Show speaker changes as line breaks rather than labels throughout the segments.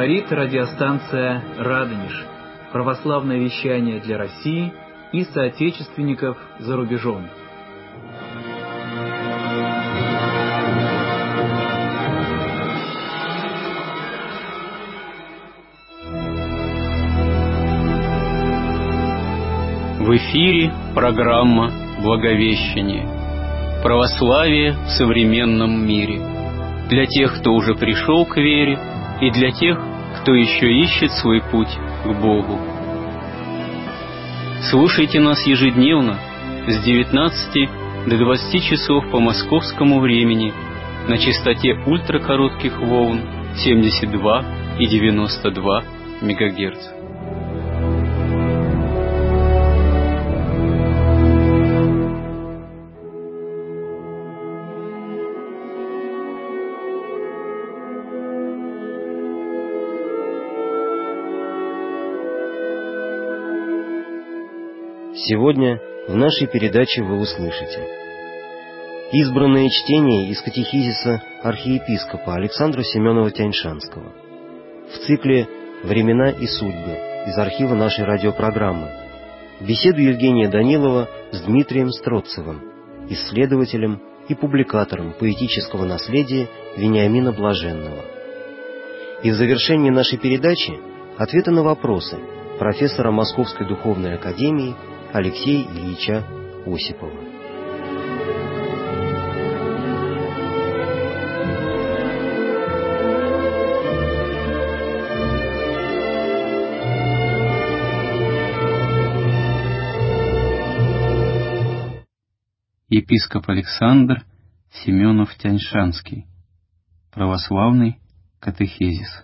Говорит радиостанция «Радонеж». Православное вещание для России и соотечественников за рубежом.
В эфире программа «Благовещение. Православие в современном мире». Для тех, кто уже пришел к вере, и для тех, кто еще ищет свой путь к Богу. Слушайте нас ежедневно с 19 до 20 часов по московскому времени на частоте ультракоротких волн 72 и 92 МГц.
Сегодня в нашей передаче вы услышите избранное чтение из катехизиса архиепископа Александра Семенова-Тяньшанского в цикле «Времена и судьбы» из архива нашей радиопрограммы, беседу Евгения Данилова с Дмитрием Строцевым, исследователем и публикатором поэтического наследия Вениамина Блаженного. И в завершении нашей передачи ответы на вопросы профессора Московской духовной академии Алексея Ильича Осипова.
Епископ Александр Семенов-Тяньшанский. Православный катехизис.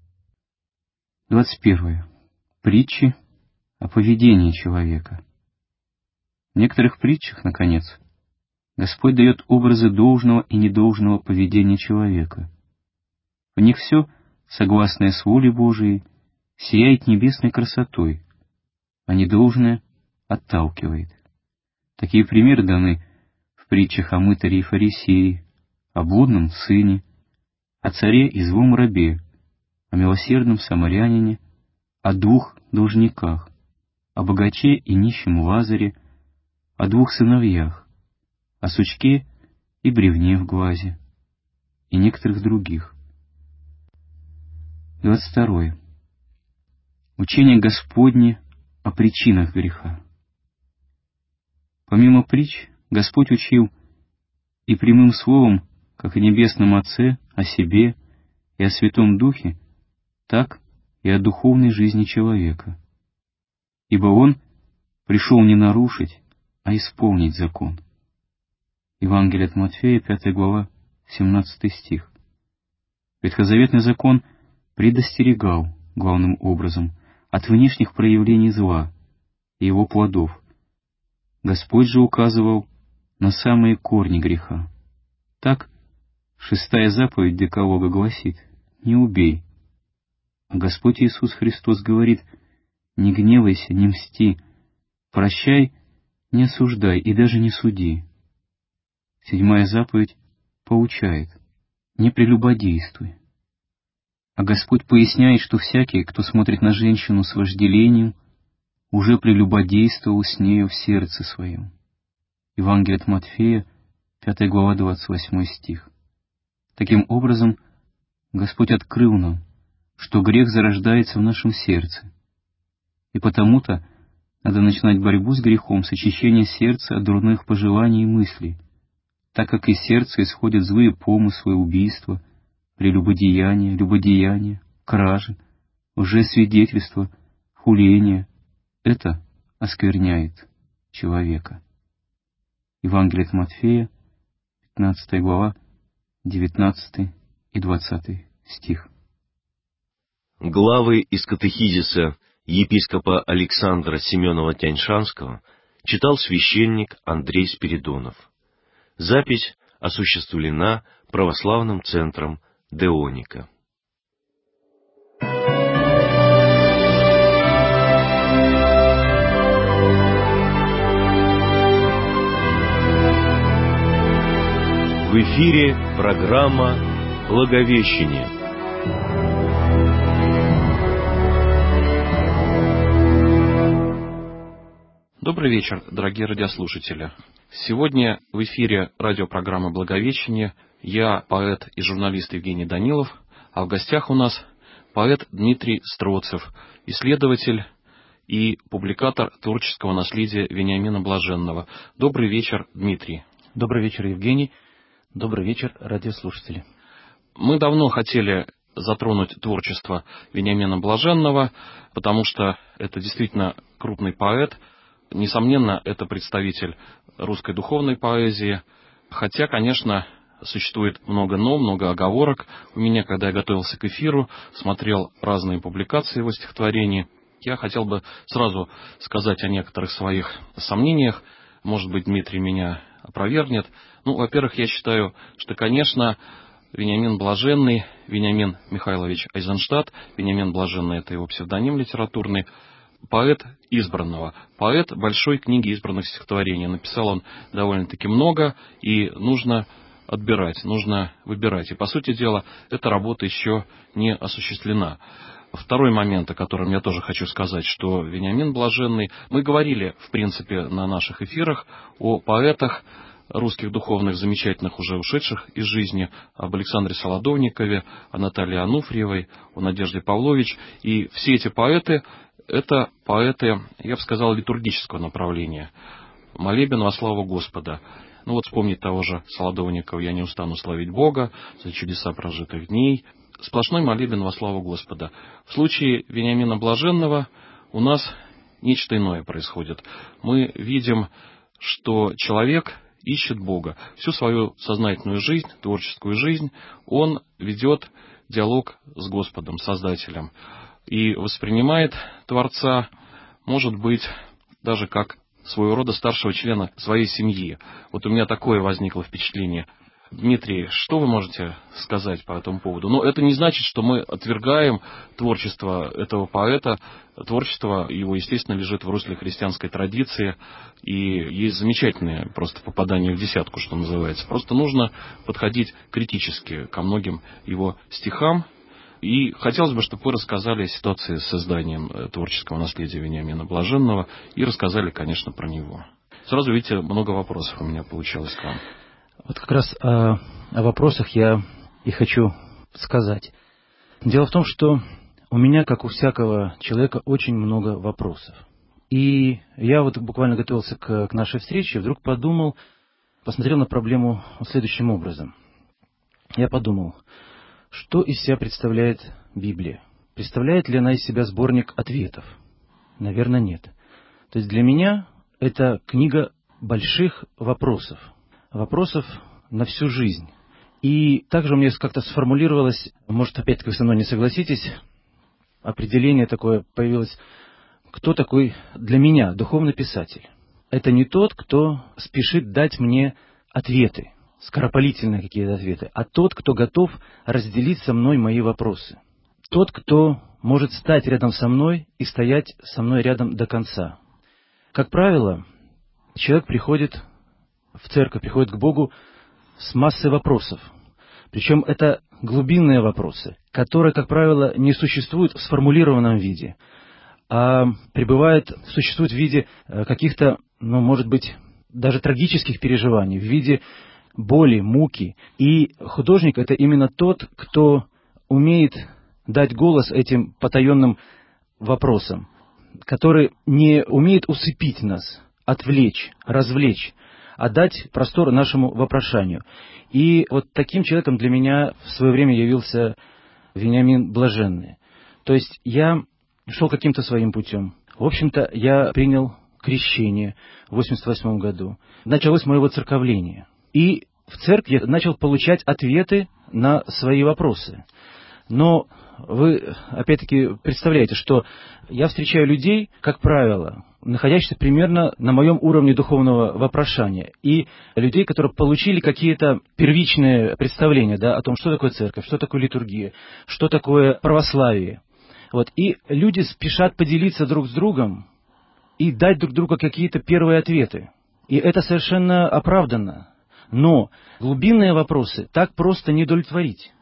21. Притчи о поведении человека. В некоторых притчах, наконец, Господь дает образы должного и недолжного поведения человека. В них все, согласное с волей Божией, сияет небесной красотой, а недолжное отталкивает. Такие примеры даны в притчах о мытаре и фарисее, о блудном сыне, о царе и злом рабе, о милосердном самарянине, о двух должниках, о богаче и нищем Лазаре, о двух сыновьях, о сучке и бревне в глазе, и некоторых других. 22. Учение Господне о причинах греха. Помимо притч, Господь учил и прямым словом, как о Небесном Отце, о себе и о Святом Духе, так и о духовной жизни человека. Ибо Он пришел не нарушить, а исполнить закон. Евангелие от Матфея, 5 глава, 17 стих. Ветхозаветный закон предостерегал, главным образом, от внешних проявлений зла и его плодов. Господь же указывал на самые корни греха. Так, 6-я заповедь Декалога гласит: «Не убей». А Господь Иисус Христос говорит: «Не гневайся, не мсти, прощай, не осуждай и даже не суди». 7-я заповедь поучает: «Не прелюбодействуй». А Господь поясняет, что всякий, кто смотрит на женщину с вожделением, уже прелюбодействовал с нею в сердце своем. Евангелие от Матфея, 5 глава, 28 стих. Таким образом, Господь открыл нам, что грех зарождается в нашем сердце, и потому-то надо начинать борьбу с грехом с очищения сердца от дурных пожеланий и мыслей, так как из сердца исходят злые помыслы, убийства, прелюбодеяния, любодеяния, кражи, лжесвидетельства, хуления. Это оскверняет человека. Евангелие от Матфея, 15 глава, 19 и 20 стих.
Главы из катехизиса епископа Александра Семенова-Тяньшанского читал священник Андрей Спиридонов. Запись осуществлена Православным центром Деоника. В эфире программа «Благовещение».
Добрый вечер, дорогие радиослушатели. Сегодня в эфире радиопрограммы «Благовещение». Я поэт и журналист Евгений Данилов, а в гостях у нас поэт Дмитрий Строцев, исследователь и публикатор творческого наследия Вениамина Блаженного. Добрый вечер, Дмитрий.
Добрый вечер, Евгений. Добрый вечер, радиослушатели.
Мы давно хотели затронуть творчество Вениамина Блаженного, потому что это действительно крупный поэт. Несомненно, это представитель русской духовной поэзии. Хотя, конечно, существует много «но», много оговорок. У меня, когда я готовился к эфиру, смотрел разные публикации его стихотворений. Я хотел бы сразу сказать о некоторых своих сомнениях. Может быть, Дмитрий меня опровергнет. Во-первых, я считаю, что, конечно, Вениамин Блаженный, Вениамин Михайлович Айзенштадт, Вениамин Блаженный — это его псевдоним литературный, поэт избранного, поэт большой книги избранных стихотворений. Написал он довольно-таки много, и нужно отбирать, нужно выбирать. И, по сути дела, эта работа еще не осуществлена. Второй момент, о котором я тоже хочу сказать, что Вениамин Блаженный... Мы говорили, в принципе, на наших эфирах о поэтах русских духовных, замечательных, уже ушедших из жизни, об Александре Солодовникове, о Наталье Ануфриевой, о Надежде Павлович. И все эти поэты — это поэты, я бы сказал, литургического направления. Молебен во славу Господа. Вспомнить того же Солодовникова «Я не устану славить Бога», «За чудеса прожитых дней». Сплошной молебен во славу Господа. В случае Вениамина Блаженного у нас нечто иное происходит. Мы видим, что человек ищет Бога. Всю свою сознательную жизнь, творческую жизнь он ведет диалог с Господом, Создателем. И воспринимает Творца, может быть, даже как своего рода старшего члена своей семьи. У меня такое возникло впечатление. Дмитрий, что вы можете сказать по этому поводу? Это не значит, что мы отвергаем творчество этого поэта. Творчество его, естественно, лежит в русле христианской традиции. И есть замечательные просто попадания в десятку, что называется. Просто нужно подходить критически ко многим его стихам. И хотелось бы, чтобы вы рассказали о ситуации с созданием творческого наследия Вениамина Блаженного и рассказали, конечно, про него. Сразу, видите, много вопросов у меня получалось к вам.
Как раз о вопросах я и хочу сказать. Дело в том, что у меня, как у всякого человека, очень много вопросов. И я буквально готовился к нашей встрече, вдруг посмотрел на проблему следующим образом. Я подумал, что из себя представляет Библия? Представляет ли она из себя сборник ответов? Наверное, нет. То есть для меня это книга больших вопросов. Вопросов на всю жизнь. И также у меня как-то сформулировалось, может, опять-таки вы со мной не согласитесь, определение такое появилось, кто такой для меня духовный писатель. Это не тот, кто спешит дать мне ответы, скоропалительные какие-то ответы, а тот, кто готов разделить со мной мои вопросы. Тот, кто может стать рядом со мной и стоять со мной рядом до конца. Как правило, человек приходит в церковь, приходит к Богу с массой вопросов. Причем это глубинные вопросы, которые, как правило, не существуют в сформулированном виде, а существуют в виде каких-то, может быть, даже трагических переживаний, в виде боли, муки. И художник — это именно тот, кто умеет дать голос этим потаенным вопросам, который не умеет усыпить нас, отвлечь, развлечь, а дать простор нашему вопрошанию. И таким человеком для меня в свое время явился Вениамин Блаженный. То есть я шел каким-то своим путем. В общем-то, я принял крещение в 1988 году. Началось мое воцерковление. И в церкви я начал получать ответы на свои вопросы. Но вы, опять-таки, представляете, что я встречаю людей, как правило, находящихся примерно на моем уровне духовного вопрошания, и людей, которые получили какие-то первичные представления о том, что такое церковь, что такое литургия, что такое православие. И люди спешат поделиться друг с другом и дать друг другу какие-то первые ответы. И это совершенно оправданно. Но глубинные вопросы так просто не удовлетворить.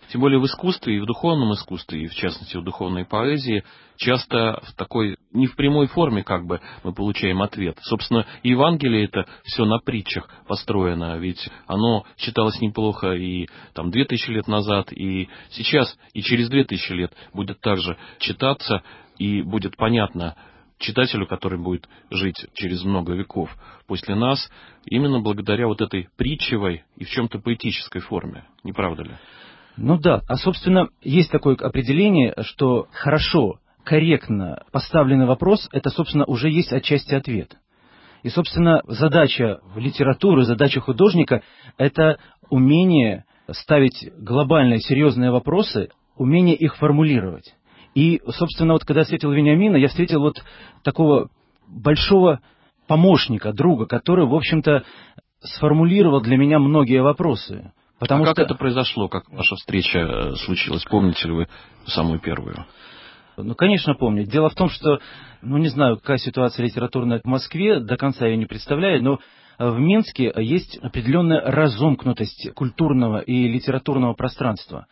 Тем более в искусстве, и в духовном искусстве, и в частности в духовной поэзии, часто в такой, не в прямой форме как бы мы получаем ответ. Собственно, и Евангелие это все на притчах построено, ведь оно читалось неплохо и там 2000 лет назад, и сейчас, и через 2000 лет будет также читаться, и будет понятно читателю, который будет жить через много веков после нас, именно благодаря вот этой притчевой и в чем-то поэтической форме. Не правда ли?
Ну да, а собственно есть такое определение, что хорошо, корректно поставленный вопрос, это, собственно, уже есть отчасти ответ. И, собственно, задача литературы, задача художника – это умение ставить глобальные, серьезные вопросы, умение их формулировать. И, собственно, вот когда я встретил Вениамина, я встретил вот такого большого помощника, друга, который, в общем-то, сформулировал для меня многие вопросы.
Потому как это произошло, как ваша встреча случилась? Помните ли вы самую первую?
Ну, конечно, помню. Дело в том, что, не знаю, какая ситуация литературная в Москве, до конца я не представляю, но в Минске есть определенная разомкнутость культурного и литературного пространства.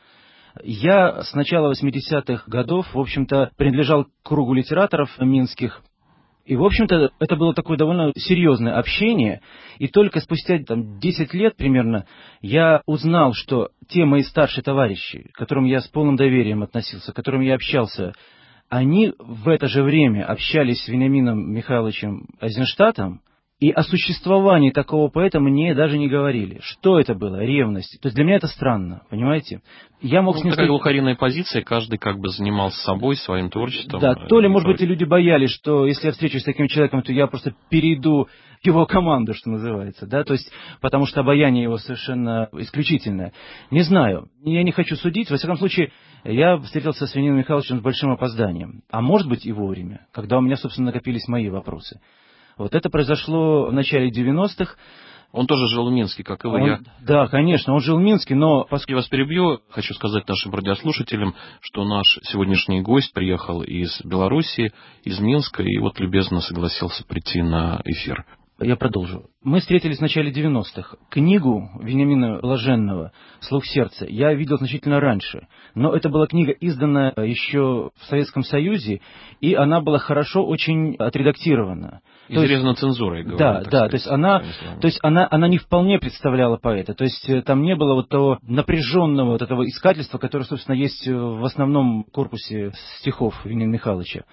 Я с начала 80-х годов, в общем-то, принадлежал к кругу литераторов минских. И, в общем-то, это было такое довольно серьезное общение. И только спустя 10 лет примерно я узнал, что те мои старшие товарищи, к которым я с полным доверием относился, к которым я общался, они в это же время общались с Вениамином Михайловичем Айзенштадтом, и о существовании такого поэта мне даже не говорили. Что это было? Ревность. То есть для меня это странно, понимаете? Я мог с ним
такая глухаринная позиция, каждый как бы занимался собой, своим творчеством.
Да, то ли, может быть, и люди боялись, что если я встречусь с таким человеком, то я просто перейду в его команду, что называется, да, то есть, потому что обаяние его совершенно исключительное. Не знаю, я не хочу судить, во всяком случае, я встретился с Вениамином Михайловичем с большим опозданием, а может быть и вовремя, когда у меня, собственно, накопились мои вопросы. Вот это произошло в начале 90-х.
Он тоже жил в Минске, как и вы.
Да, конечно, он жил в Минске, но...
Я вас перебью, хочу сказать нашим радиослушателям, что наш сегодняшний гость приехал из Белоруссии, из Минска, и вот любезно согласился прийти на эфир.
Я продолжу. Мы встретились в начале 90-х. Книгу Вениамина Блаженного «Слух сердца» я видел значительно раньше. Но это была книга, изданная еще в Советском Союзе, и она была хорошо очень отредактирована.
Изрезана цензурой, говорю.
Да, то есть она не вполне представляла поэта. То есть там не было вот того напряженного вот этого искательства, которое, собственно, есть в основном корпусе стихов Вениамина Михайловича.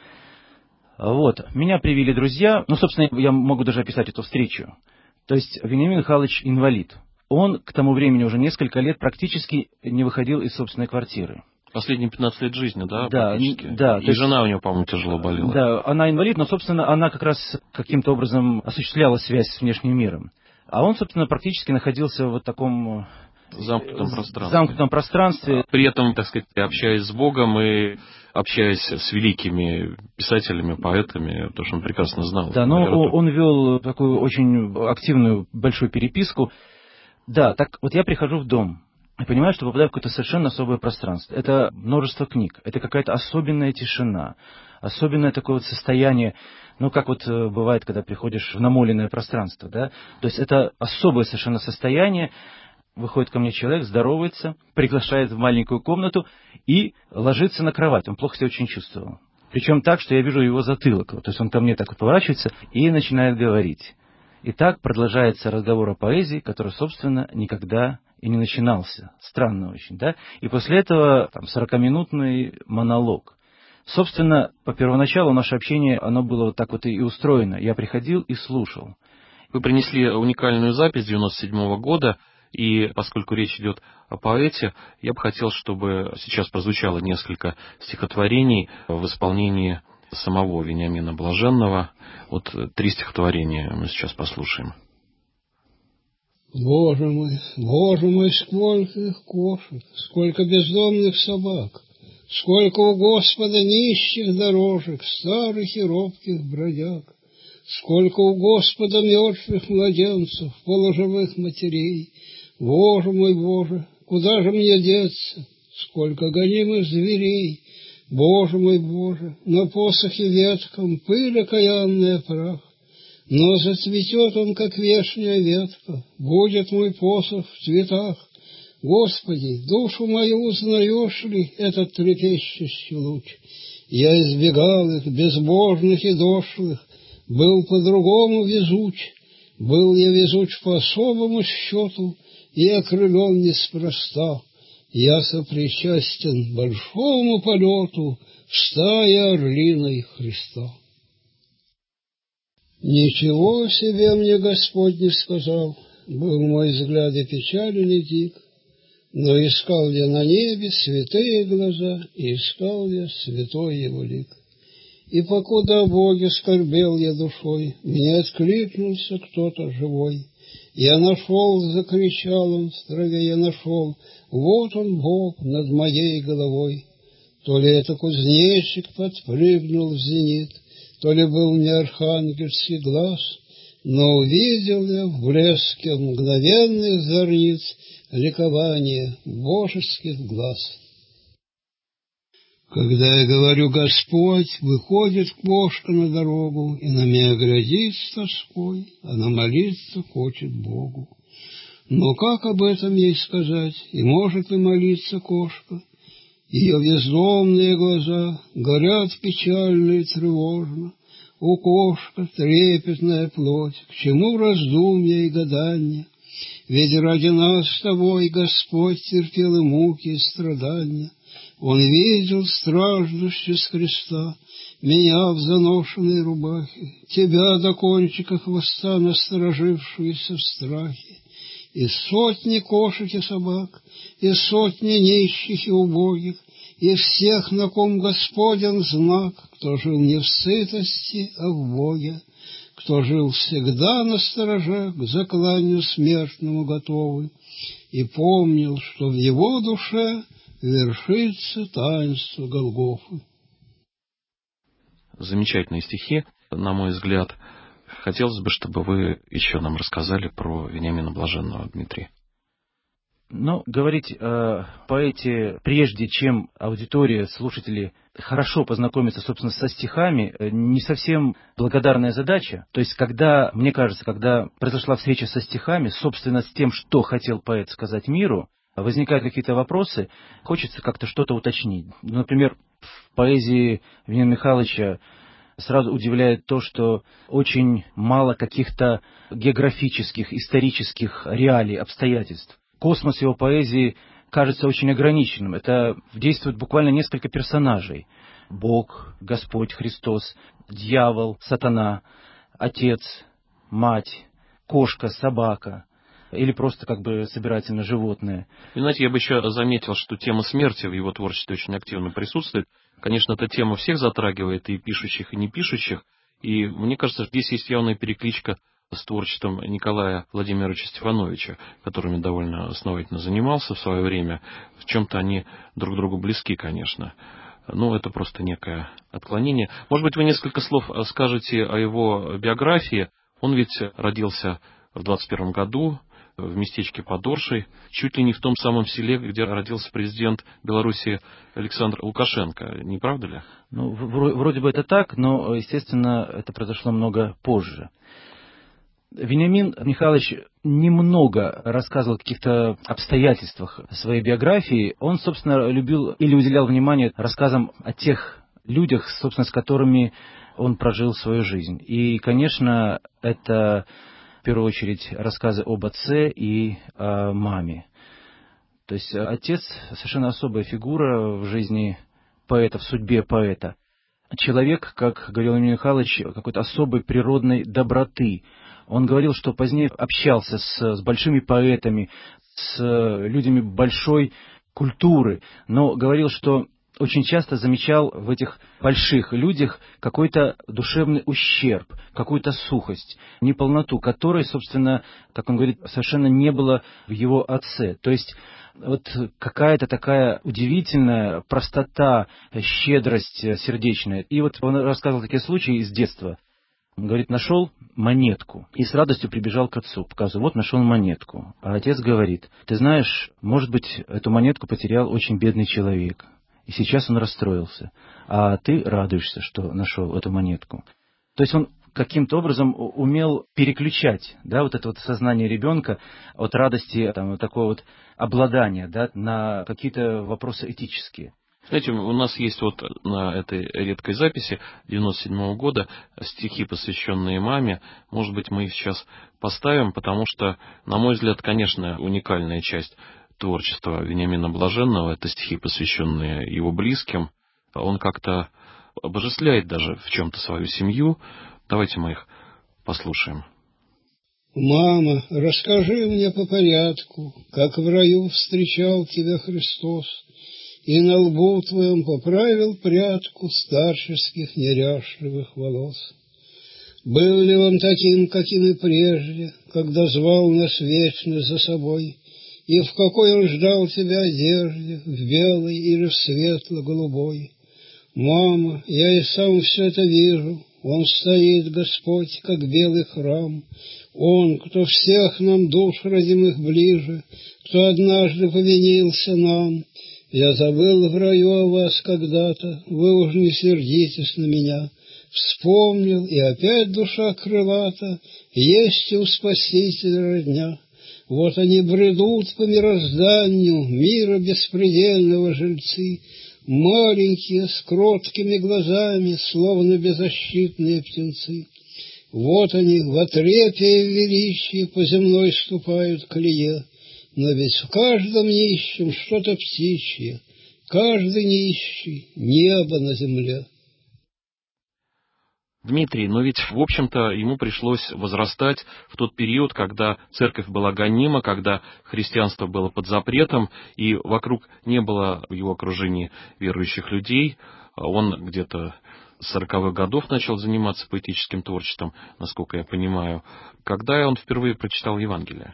Вот. Меня привели друзья. Собственно, я могу даже описать эту встречу. То есть Вениамин Михайлович инвалид. Он к тому времени уже несколько лет практически не выходил из собственной квартиры.
Последние 15 лет жизни, да,
практически?
Да. И жена у него, по-моему, тяжело болела.
Да, она инвалид, но, собственно, она как раз каким-то образом осуществляла связь с внешним миром. А он, собственно, практически находился в таком... замкнутом пространстве.
При этом, так сказать, общаясь с Богом и общаясь с великими писателями, поэтами, потому что он прекрасно знал.
Да, но он вел такую очень активную, большую переписку. Да, так вот я прихожу в дом и понимаю, что попадаю в какое-то совершенно особое пространство. Это множество книг, это какая-то особенная тишина, особенное такое вот состояние, как вот бывает, когда приходишь в намоленное пространство, да. То есть это особое совершенно состояние. Выходит ко мне человек, здоровается, приглашает в маленькую комнату и ложится на кровать. Он плохо себя очень чувствовал. Причем так, что я вижу его затылок. То есть он ко мне так вот поворачивается и начинает говорить. И так продолжается разговор о поэзии, который, собственно, никогда и не начинался. Странно очень, да? И после этого 40-минутный монолог. Собственно, по первоначалу наше общение, оно было вот так вот и устроено. Я приходил и слушал.
Вы принесли уникальную запись 97-го года. И поскольку речь идет о поэте, я бы хотел, чтобы сейчас прозвучало несколько стихотворений в исполнении самого Вениамина Блаженного. Вот 3 стихотворения мы сейчас послушаем.
Боже мой, сколько их кошек, сколько бездомных собак, сколько у Господа нищих дорожек, старых и робких бродяг, сколько у Господа мертвых младенцев, полуживых матерей. Боже мой, Боже, куда же мне деться? Сколько гонимых зверей! Боже мой, Боже, на посохе ветком пыль окаянная прах, но зацветет он, как вешняя ветка, будет мой посох в цветах. Господи, душу мою узнаешь ли этот трепещущий луч? Я избегал их, безбожных и дошлых, был по-другому везуч. Был я везуч по особому счету и окрылен неспроста. Я сопричастен большому полету в стае орлиной Христа. Ничего себе мне Господь не сказал, был мой взгляд и печален и дик, но искал я на небе святые глаза, и искал я святой его лик. И покуда о Боге скорбел я душой, мне откликнулся кто-то живой. Я нашел, закричал он, в траве я нашел, вот он, Бог, над моей головой. То ли это кузнечик подпрыгнул в зенит, то ли был не архангельский глаз, но увидел я в блеске мгновенных зорниц ликование божеских глаз. Когда я говорю «Господь», выходит кошка на дорогу, и на меня глядит с тоской, она молиться хочет Богу. Но как об этом ей сказать, и может ли молиться кошка? Ее бездомные глаза горят печально и тревожно. О, кошка, трепетная плоть, к чему раздумья и гадания? Ведь ради нас с тобой Господь терпел и муки, и страдания. Он видел, страждущий с креста, меня в заношенной рубахе, тебя до кончика хвоста, насторожившуюся в страхе. И сотни кошек и собак, и сотни нищих и убогих, и всех, на ком Господен знак, кто жил не в сытости, а в Боге, кто жил всегда настороже, к закланию смертному готовый, и помнил, что в его душе вершится таинство Голгофы.
Замечательные стихи, на мой взгляд. Хотелось бы, чтобы вы еще нам рассказали про Вениамина Блаженного, Дмитрий.
Но говорить о поэте, прежде чем аудитория, слушатели хорошо познакомятся, собственно, со стихами, не совсем благодарная задача. То есть, мне кажется, когда произошла встреча со стихами, собственно, с тем, что хотел поэт сказать миру, возникают какие-то вопросы, хочется как-то что-то уточнить. Например, в поэзии Вениамина Михайловича сразу удивляет то, что очень мало каких-то географических, исторических реалий, обстоятельств. Космос его поэзии кажется очень ограниченным. Это действует буквально несколько персонажей. Бог, Господь, Христос, дьявол, сатана, отец, мать, кошка, собака или просто как бы собирательно животное.
И, знаете, я бы еще заметил, что тема смерти в его творчестве очень активно присутствует. Конечно, эта тема всех затрагивает, и пишущих, и не пишущих. И мне кажется, здесь есть явная перекличка с творчеством Николая Владимировича Стефановича, которыми довольно основательно занимался в свое время. В чем-то они друг другу близки, конечно. Но это просто некое отклонение. Может быть, вы несколько слов скажете о его биографии. Он ведь родился в 21 году в местечке под Оршей, чуть ли не в том самом селе, где родился президент Беларуси Александр Лукашенко. Не правда ли?
Ну, вроде бы это так, но, естественно, это произошло много позже. Вениамин Михайлович немного рассказывал о каких-то обстоятельствах своей биографии. Он, собственно, любил или уделял внимание рассказам о тех людях, собственно, с которыми он прожил свою жизнь. И, конечно, это в первую очередь рассказы об отце и о маме. То есть отец совершенно особая фигура в жизни поэта, в судьбе поэта. Человек, как говорил Вениамин Михайлович, какой-то особой природной доброты. Он говорил, что позднее общался с большими поэтами, с людьми большой культуры, но говорил, что очень часто замечал в этих больших людях какой-то душевный ущерб, какую-то сухость, неполноту, которой, собственно, как он говорит, совершенно не было в его отце. То есть вот какая-то такая удивительная простота, щедрость сердечная. И вот он рассказывал такие случаи из детства. Он говорит, нашел монетку и с радостью прибежал к отцу, показываю, вот нашел монетку. А отец говорит, ты знаешь, может быть, эту монетку потерял очень бедный человек. И сейчас он расстроился. А ты радуешься, что нашел эту монетку. То есть он каким-то образом умел переключать, да, вот это вот сознание ребенка от радости, там, вот такого вот обладания, да, на какие-то вопросы этические.
Знаете, у нас есть вот на этой редкой записи 97-го года стихи, посвященные маме. Может быть, мы их сейчас поставим, потому что, на мой взгляд, конечно, уникальная часть творчества Вениамина Блаженного — это стихи, посвященные его близким. Он как-то обожествляет даже в чем-то свою семью. Давайте мы их послушаем.
Мама, расскажи мне по порядку, как в раю встречал тебя Христос, и на лбу твоем поправил прядку старческих неряшливых волос. Был ли он таким, каким и прежде, когда звал нас вечность за собой, и в какой он ждал тебя одежде, в белой или в светло-голубой? Мама, я и сам все это вижу, он стоит, Господь, как белый храм, он, кто всех нам душ родимых ближе, кто однажды повинился нам. Я забыл в раю о вас когда-то, вы уж не сердитесь на меня. Вспомнил, и опять душа крылата, есть и у Спасителя родня. Вот они бредут по мирозданию, мира беспредельного жильцы, маленькие, с кроткими глазами, словно беззащитные птенцы. Вот они в отрепе и величии по земной ступают колее, но ведь в каждом нищем что-то птичье, каждый нищий — небо на земле.
Дмитрий, но ведь, в общем-то, ему пришлось возрастать в тот период, когда церковь была гонима, когда христианство было под запретом, и вокруг не было в его окружении верующих людей. Он где-то с 40-х годов начал заниматься поэтическим творчеством, насколько я понимаю. Когда он впервые прочитал Евангелие?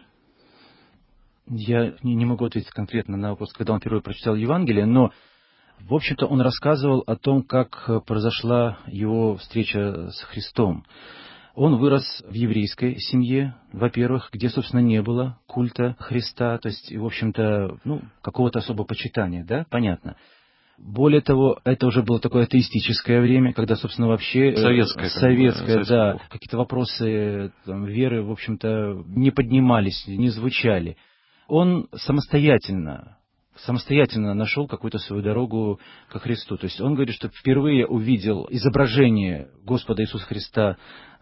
Я не могу ответить конкретно на вопрос, когда он впервые прочитал Евангелие, но, в общем-то, он рассказывал о том, как произошла его встреча с Христом. Он вырос в еврейской семье, во-первых, где, собственно, не было культа Христа, то есть, в общем-то, какого-то особого почитания, да, понятно. Более того, это уже было такое атеистическое время, когда, собственно, вообще советское, да, какие-то вопросы веры, в общем-то, не поднимались, не звучали. Он самостоятельно нашел какую-то свою дорогу ко Христу. То есть он говорит, что впервые увидел изображение Господа Иисуса Христа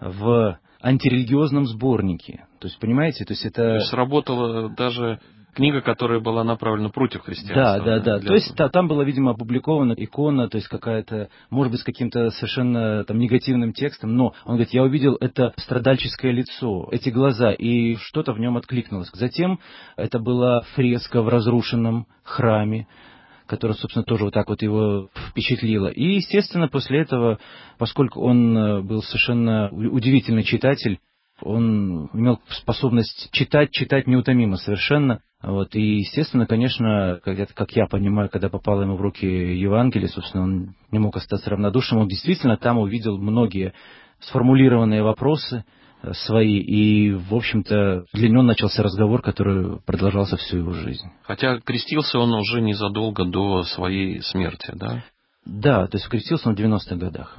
в антирелигиозном сборнике. То есть, понимаете, то есть это...
То есть сработала даже книга, которая была направлена против христианства.
Да. То есть там была, видимо, опубликована икона, то есть какая-то, может быть, с каким-то совершенно там негативным текстом, но он говорит, я увидел это страдальческое лицо, эти глаза, и что-то в нем откликнулось. Затем это была фреска в разрушенном храме, которая, собственно, тоже вот так вот его впечатлила. И, естественно, после этого, поскольку он был совершенно удивительный читатель, он имел способность читать неутомимо совершенно. Вот. И, естественно, конечно, как я понимаю, когда попало ему в руки Евангелие, собственно, он не мог остаться равнодушным. Он действительно там увидел многие сформулированные вопросы свои, и, в общем-то, для него начался разговор, который продолжался всю его жизнь.
Хотя крестился он уже незадолго до своей смерти, да?
Да, то есть крестился он в 90-х годах.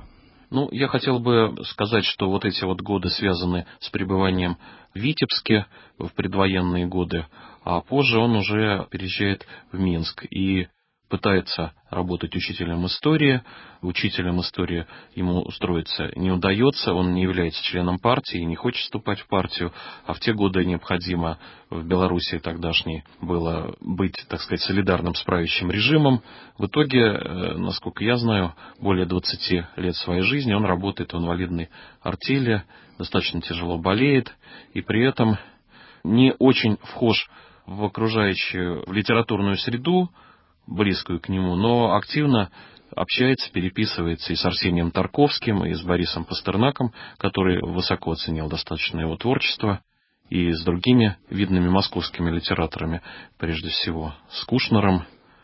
Я хотел бы сказать, что вот эти вот годы связаны с пребыванием в Витебске в предвоенные годы, а позже он уже переезжает в Минск и пытается работать учителем истории. Учителем истории ему устроиться не удается, он не является членом партии, не хочет вступать в партию, а в те годы необходимо в Белоруссии тогдашней было быть, так сказать, солидарным с правящим режимом. В итоге, насколько я знаю, более 20 лет своей жизни он работает в инвалидной артели, достаточно тяжело болеет, и при этом не очень вхож в окружающую в литературную среду, близкую к нему, но активно общается, переписывается и с Арсением Тарковским, и с Борисом Пастернаком, который высоко оценил достаточно его творчество, и с другими видными московскими литераторами, прежде всего, с Кушнером.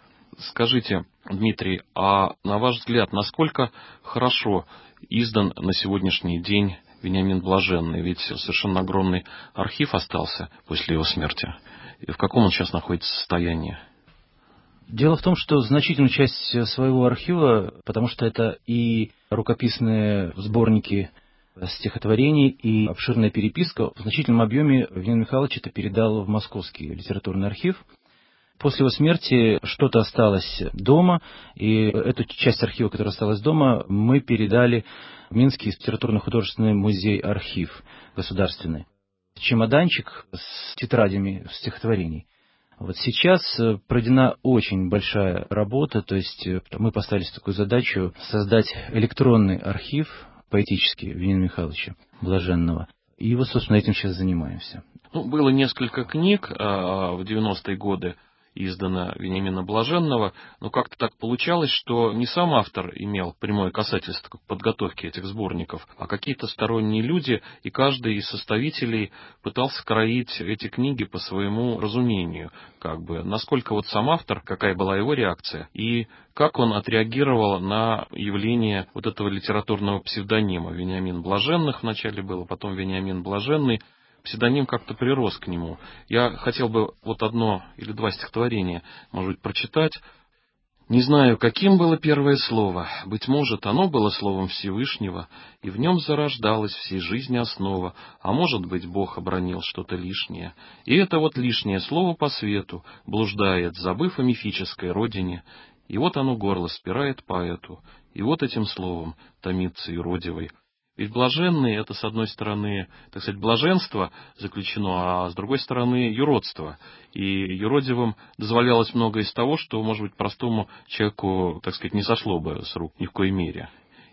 Скажите, Дмитрий, а на ваш взгляд, насколько хорошо издан на сегодняшний день Вениамин Блаженный? Ведь совершенно огромный архив остался после его смерти. И в каком он сейчас находится состоянии?
Дело в том, что значительную часть своего архива, потому что это и рукописные сборники стихотворений, и обширная переписка. В значительном объеме Вениамин Михайлович это передал в Московский литературный архив. После его смерти что-то осталось дома, и эту часть архива, которая осталась дома, мы передали в Минский литературно-художественный музей-архив государственный. Чемоданчик с тетрадями стихотворений. Вот сейчас проведена очень большая работа, то есть мы поставили такую задачу создать электронный архив поэтический Вениамина Михайловича Блаженного. И вот, собственно, этим сейчас занимаемся.
Было несколько книг в 90-е годы, издано Вениамина Блаженного, но как-то так получалось, что не сам автор имел прямое касательство к подготовке этих сборников, а какие-то сторонние люди, и каждый из составителей пытался кроить эти книги по своему разумению, насколько вот сам автор, какая была его реакция, и как он отреагировал на явление вот этого литературного псевдонима. Вениамин Блаженных вначале было, потом Вениамин Блаженный. Псевдоним как-то прирос к нему. Я хотел бы вот одно или два стихотворения, может быть, прочитать. «Не знаю, каким было первое слово. Быть может, оно было словом Всевышнего, и в нем зарождалась всей жизни основа, а может быть, Бог обронил что-то лишнее. И это вот лишнее слово по свету блуждает, забыв о мифической родине. И вот оно горло спирает поэту, и вот этим словом томится юродивый». Ведь блаженный — это, с одной стороны, так сказать, блаженство заключено, а с другой стороны, юродство. И юродивым дозволялось многое из того, что, может быть, простому человеку, так сказать, не сошло бы с рук ни в коей мере.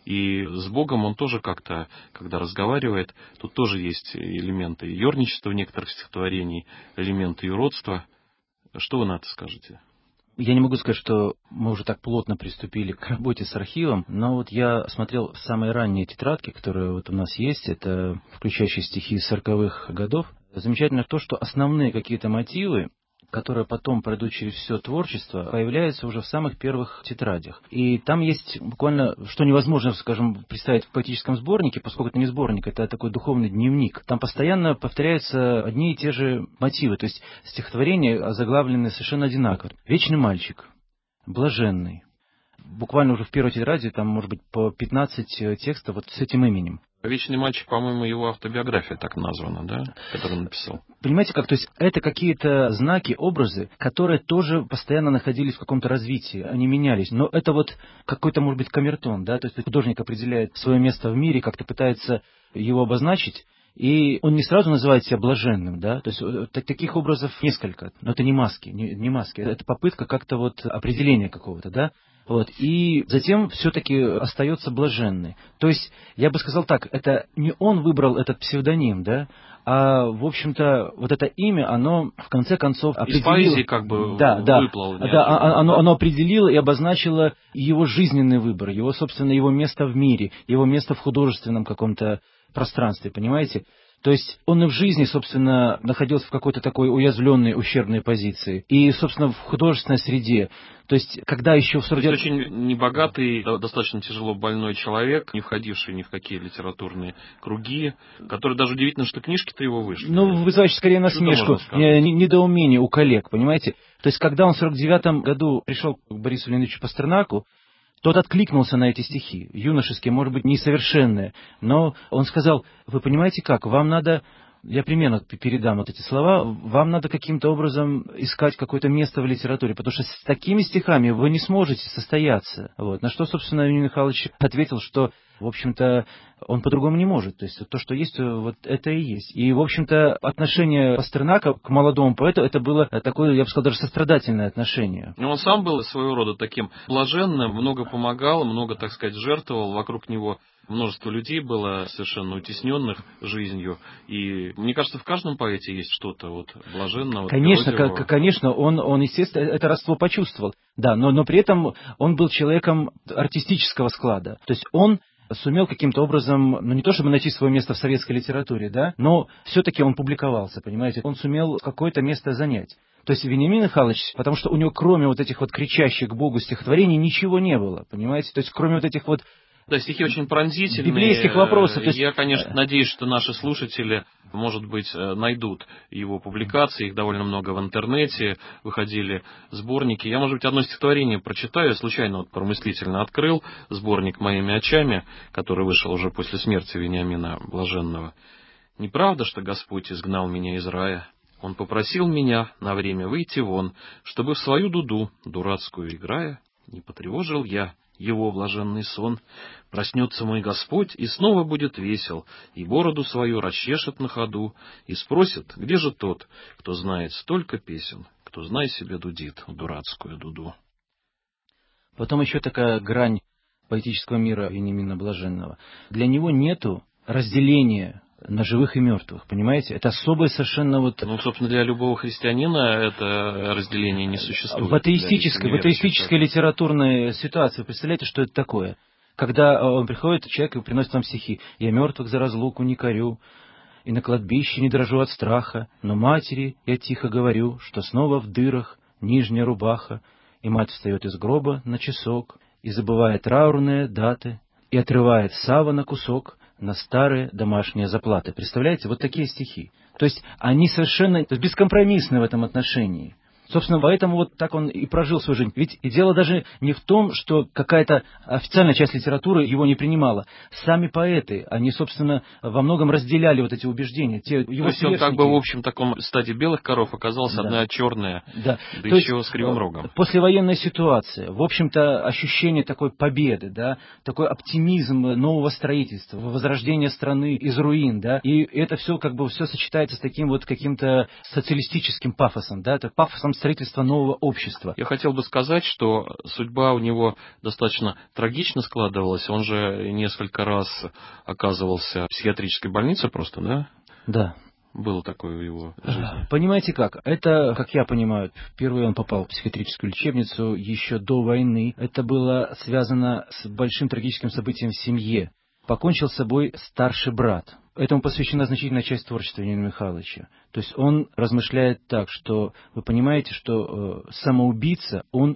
И с Богом он тоже как-то, когда разговаривает, тут тоже есть элементы ерничества в некоторых стихотворений, элементы юродства. Что вы на это скажете?
Я не могу сказать, что мы уже так плотно приступили к работе с архивом, но вот я смотрел самые ранние тетрадки, которые вот у нас есть, это включающие стихи 40-х годов. Замечательно то, что основные какие-то мотивы, которые потом пройдут через все творчество, появляются уже в самых первых тетрадях. И там есть буквально, что невозможно, скажем, представить в поэтическом сборнике, поскольку это не сборник, это такой духовный дневник. Там постоянно повторяются одни и те же мотивы, то есть стихотворения озаглавлены совершенно одинаково. «Вечный мальчик», «Блаженный». Буквально уже в первой тетради там, может быть, по 15 текстов вот с этим именем.
«Вечный мальчик», по-моему, его автобиография так названа, да, которую он написал.
Понимаете как? То есть это какие-то знаки, образы, которые тоже постоянно находились в каком-то развитии, они менялись. Но это вот какой-то, может быть, камертон, да, то есть художник определяет свое место в мире, как-то пытается его обозначить, и он не сразу называет себя блаженным, да, то есть таких образов несколько, но это не маски, не маски, это попытка как-то вот определения какого-то, да. Вот. И затем все-таки остается блаженный. То есть, я бы сказал так, это не он выбрал этот псевдоним, да, а, в общем-то, вот это имя, оно в конце концов определило...
Из поэзии как бы выплыло.
Да, оно определило и обозначило его жизненный выбор, его, собственно, его место в мире, его место в художественном каком-то пространстве, понимаете? То есть он и в жизни, собственно, находился в какой-то такой уязвленной, ущербной позиции. И, собственно, в художественной среде. То есть, когда еще в 49...
очень небогатый, достаточно тяжело больной человек, не входивший ни в какие литературные круги, который даже удивительно, что книжки-то его вышли.
Ну, вызывающий скорее насмешку, недоумение у коллег, понимаете? То есть, когда он в 49-м году пришел к Борису Леонидовичу Пастернаку, тот откликнулся на эти стихи, юношеские, может быть, несовершенные, но он сказал: вы понимаете как, вам надо, я примерно передам вот эти слова, вам надо каким-то образом искать какое-то место в литературе, потому что с такими стихами вы не сможете состояться. Вот. На что, собственно, Вениамин Михайлович ответил, что, в общем-то, он по-другому не может. То есть то, что есть, вот это и есть. И, в общем-то, отношение Пастернака к молодому поэту, это было такое, я бы сказал, даже сострадательное отношение.
Но он сам был своего рода таким блаженным, много помогал, много, так сказать, жертвовал, вокруг него множество людей было совершенно утесненных жизнью. И мне кажется, в каждом поэте есть что-то вот блаженного.
Конечно, он, естественно, это родство почувствовал. Да, но при этом он был человеком артистического склада. То есть он сумел каким-то образом, ну не то чтобы найти свое место в советской литературе, да, но все-таки он публиковался, понимаете, он сумел какое-то место занять. То есть Вениамин Михайлович, потому что у него кроме вот этих вот кричащих к Богу стихотворений ничего не было, понимаете, то есть кроме вот этих вот
да, стихи очень пронзительные.
Библейских вопросов.
Я, конечно, надеюсь, что наши слушатели Может быть, найдут его публикации, их довольно много в интернете, выходили сборники. Я, может быть, одно стихотворение прочитаю, я случайно промыслительно открыл сборник «Моими очами», который вышел уже после смерти Вениамина Блаженного. «Неправда, что Господь изгнал меня из рая? Он попросил меня на время выйти вон, чтобы в свою дуду, дурацкую играя, не потревожил я его блаженный сон. Проснется мой Господь, и снова будет весел, и бороду свою расчешет на ходу, и спросит, где же тот, кто знает столько песен, кто, знай себе, дудит дурацкую дуду».
Потом еще такая грань поэтического мира Вениамина Блаженного. Для него нету разделения на живых и мертвых, понимаете? Это особое совершенно
собственно, для любого христианина это разделение не существует.
В атеистической литературной ситуации, вы представляете, что это такое? Когда он приходит, человек и приносит вам стихи: «Я мертвых за разлуку не корю, и на кладбище не дрожу от страха, но матери я тихо говорю, что снова в дырах нижняя рубаха, и мать встает из гроба на часок, и забывает траурные даты, и отрывает сава на кусок, на старые домашние заплаты». Представляете, вот такие стихи. То есть они совершенно бескомпромиссны в этом отношении. Собственно, поэтому так он и прожил свою жизнь. Ведь и дело даже не в том, что какая-то официальная часть литературы его не принимала. Сами поэты, они, собственно, во многом разделяли эти убеждения.
То есть он в общем таком стадии белых коров оказался, одна черная, да еще с кривым рогом.
Послевоенная ситуация, в общем-то, ощущение такой победы, да, такой оптимизм нового строительства, возрождения страны из руин, да, и это все все сочетается с таким каким-то социалистическим пафосом, да, это пафосом строительства нового общества.
Я хотел бы сказать, что судьба у него достаточно трагично складывалась. Он же несколько раз оказывался в психиатрической больнице просто, да?
Да.
Было такое в его жизни.
Понимаете как? Это, как я понимаю, впервые он попал в психиатрическую лечебницу еще до войны. Это было связано с большим трагическим событием в семье. Покончил с собой старший брат. Этому посвящена значительная часть творчества Вениамина Михайловича. То есть он размышляет так, что вы понимаете, что самоубийца, он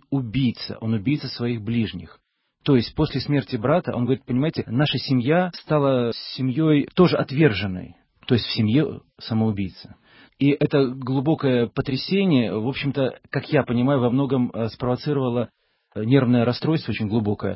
убийца своих ближних. То есть после смерти брата, он говорит, понимаете, наша семья стала семьей тоже отверженной. То есть в семье самоубийца. И это глубокое потрясение, в общем-то, как я понимаю, во многом спровоцировало нервное расстройство очень глубокое.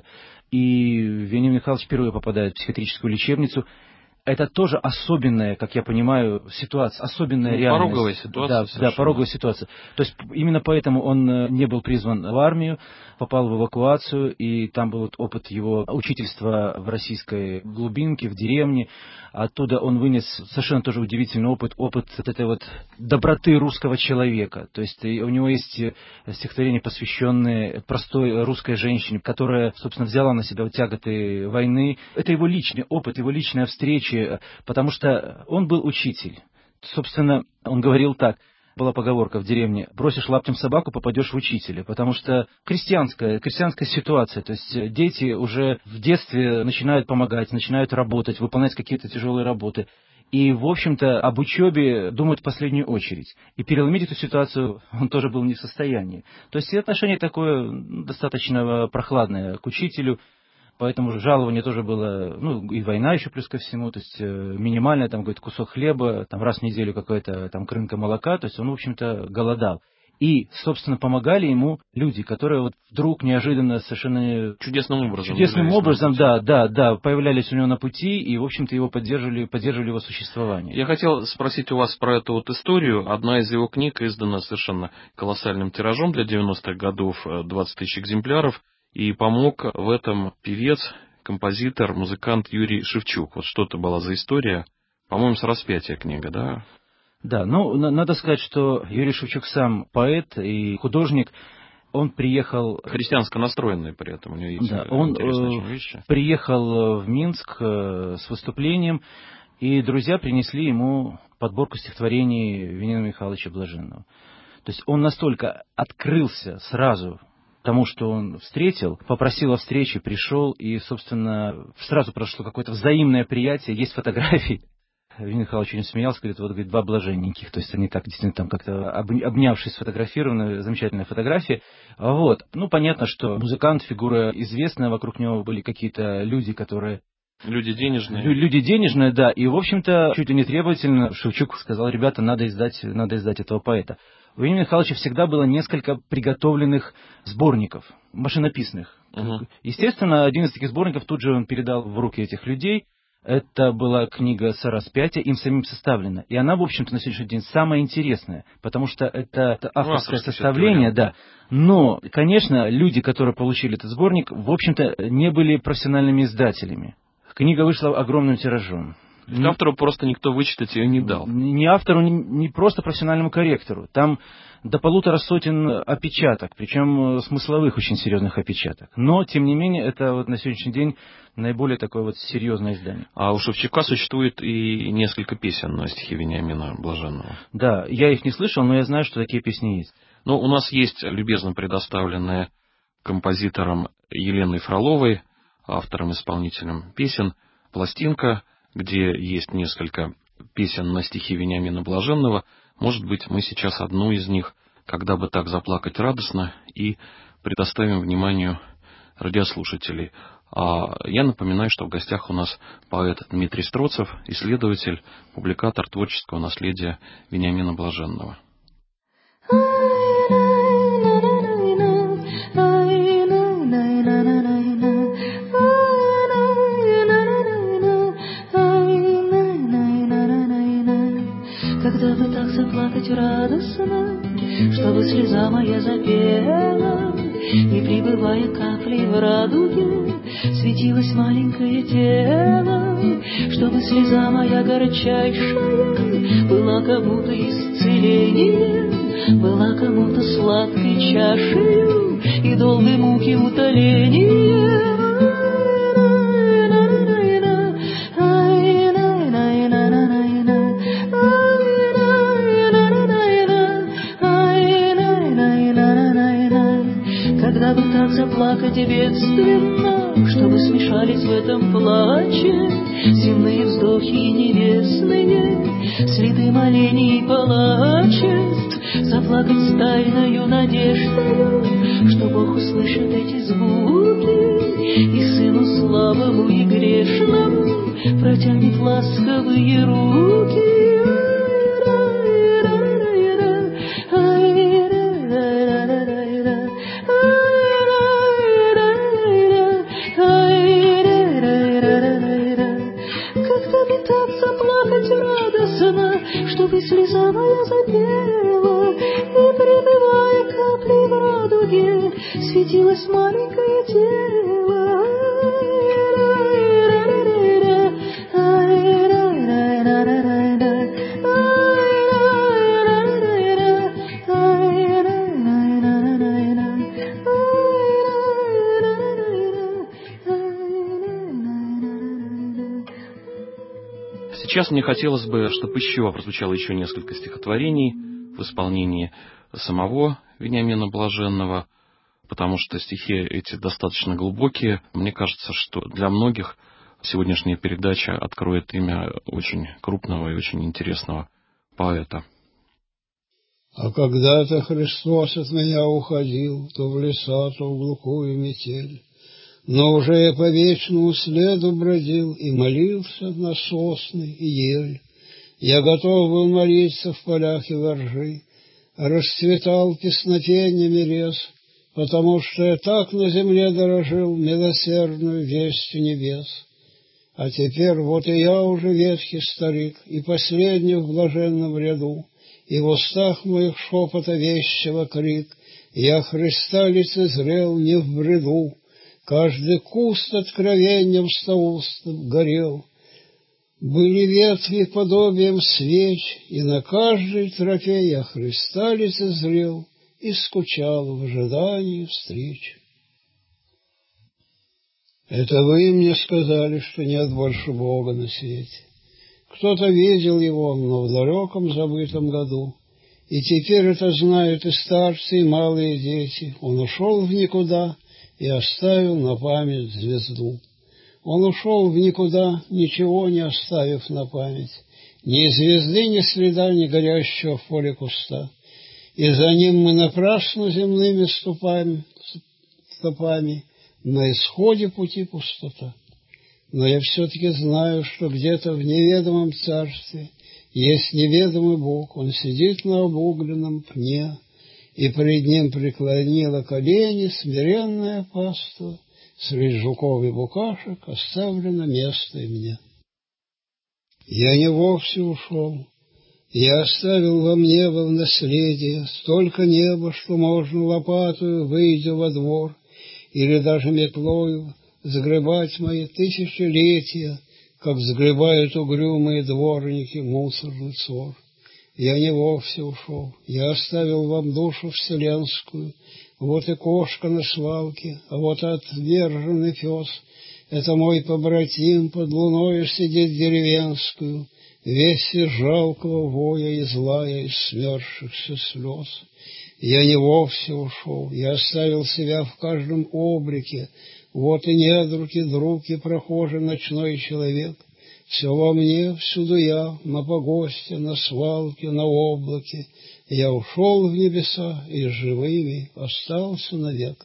И Вениамин Михайлович впервые попадает в психиатрическую лечебницу. Это тоже особенная, как я понимаю, ситуация, особенная реальность.
Пороговая ситуация.
Да, пороговая ситуация. То есть именно поэтому он не был призван в армию, попал в эвакуацию, и там был опыт его учительства в российской глубинке, в деревне. Оттуда он вынес совершенно тоже удивительный опыт этой доброты русского человека. То есть у него есть стихотворения, посвященные простой русской женщине, которая, собственно, взяла на себя тяготы войны. Это его личный опыт, его личная встреча, потому что он был учитель. Собственно, он говорил так. Была поговорка в деревне: бросишь лаптем собаку, попадешь в учителя. Потому что крестьянская ситуация. То есть дети уже в детстве начинают помогать, начинают работать, выполнять какие-то тяжелые работы. И, в общем-то, об учебе думают в последнюю очередь. И переломить эту ситуацию он тоже был не в состоянии. То есть отношение такое достаточно прохладное к учителю. Поэтому жалование тоже было, и война еще плюс ко всему, то есть минимальное, кусок хлеба, раз в неделю какая-то крынка молока, то есть он, в общем-то, голодал. И, собственно, помогали ему люди, которые вдруг неожиданно совершенно
чудесным образом,
да, появлялись у него на пути и, в общем-то, его поддерживали его существование.
Я хотел спросить у вас про эту историю. Одна из его книг издана совершенно колоссальным тиражом для 90-х годов, 20 тысяч экземпляров. И помог в этом певец, композитор, музыкант Юрий Шевчук. Что это была за история? По-моему, с распятия книга, да?
Да, надо сказать, что Юрий Шевчук сам поэт и художник. Он приехал...
Христианско настроенный при этом. У него есть
он приехал в Минск с выступлением, и друзья принесли ему подборку стихотворений Вениамина Михайловича Блаженного. То есть он настолько открылся сразу тому, что он встретил, попросил о встрече, пришел, и, собственно, сразу прошло какое-то взаимное приятие. Есть фотографии. Вениамин Михайлович очень смеялся, говорит, два блаженненьких. То есть они так действительно как-то обнявшись, сфотографированы, замечательная фотография. Понятно, что музыкант, фигура известная, вокруг него были какие-то люди, которые
Люди денежные.
Люди денежные, да. И, в общем-то, чуть ли не требовательно Шевчук сказал: ребята, надо издать этого поэта. У Вениамина Михайловича всегда было несколько приготовленных сборников, машинописных. Естественно, один из таких сборников тут же он передал в руки этих людей. Это была книга «Сораспятие», им самим составлена. И она, в общем-то, на сегодняшний день самая интересная, потому что это авторское составление, да. Но, конечно, люди, которые получили этот сборник, в общем-то, не были профессиональными издателями. Книга вышла огромным тиражом.
Автору просто никто вычитать ее не дал.
Не автору, не просто профессиональному корректору. Там до 150 опечаток, причем смысловых очень серьезных опечаток. Но, тем не менее, это вот на сегодняшний день наиболее такое вот серьезное издание.
А у Шевчука существует и несколько песен на стихи Вениамина Блаженного.
Да, я их не слышал, но я знаю, что такие песни есть.
Ну, у нас есть любезно предоставленная композитором Еленой Фроловой, автором-исполнителем песен, пластинка, где есть несколько песен на стихи Вениамина Блаженного. Может быть, мы сейчас одну из них, «Когда бы так заплакать радостно», и предоставим вниманию радиослушателей. А я напоминаю, что в гостях у нас поэт Дмитрий Строцев, исследователь, публикатор творческого наследия Вениамина Блаженного.
Когда бы так заплакать радостно, чтобы слеза моя запела, и, пребывая каплей в радуге, светилось маленькое тело, чтобы слеза моя горчайшая была кому-то исцелением, была кому-то сладкой чашею и долгой муки утолением. Когда бы так заплакать бедственно, чтобы смешались в этом плаче земные вздохи и небесные, следы молений и палачеств, заплакать с тайною надеждою, что Бог услышит эти звуки и Сыну слабому и грешному протянет ласковые руки. Чтобы слеза моя запела, и, пребывая каплей в радуге, светилось маленькое тело.
Сейчас мне хотелось бы, чтобы прозвучало еще несколько стихотворений в исполнении самого Вениамина Блаженного, потому что стихи эти достаточно глубокие. Мне кажется, что для многих сегодняшняя передача откроет имя очень крупного и очень интересного поэта.
А когда-то Христос от меня уходил, то в леса, то в глухую метель. Но уже я по вечному следу бродил и молился на сосны и ель. Я готов был молиться в полях и воржи, расцветал песнопениями лес, потому что я так на земле дорожил милосердную вестью небес. А теперь вот и я уже ветхий старик, и последний в блаженном ряду, и в устах моих шепота вещего крик: я Христа лицезрел не в бреду. Каждый куст откровением стоустным горел, были ветви подобием свеч, и на каждой тропе я Христа лицезрел и скучал в ожидании встреч. Это вы мне сказали, что нет больше Бога на свете. Кто-то видел его, но в далеком забытом году, и теперь это знают и старцы, и малые дети. Он ушел в никуда и оставил на память звезду. Он ушел в никуда, ничего не оставив на память, ни звезды, ни следа, ни горящего в поле куста. И за ним мы напрасно земными стопами, на исходе пути пустота. Но я все-таки знаю, что где-то в неведомом царстве есть неведомый Бог. Он сидит на обугленном пне, и пред ним преклонила колени смиренная паства. Среди жуков и букашек оставлено место и мне. Я не вовсе ушел. Я оставил вам небо в наследие, столько неба, что можно лопатою, выйдя во двор, или даже метлою, сгребать мои тысячелетия, как сгребают угрюмые дворники мусорный сор. Я не вовсе ушел, я оставил вам душу вселенскую, вот и кошка на свалке, а вот отверженный пес, это мой побратим под луною сидит деревенскую, весь из жалкого воя и злая, из смерзшихся слез. Я не вовсе ушел, я оставил себя в каждом облике, вот и недруги, друг и прохожий ночной человек. Все во мне, всюду я, на погосте, на свалке, на облаке. Я ушел в небеса и с живыми остался навек.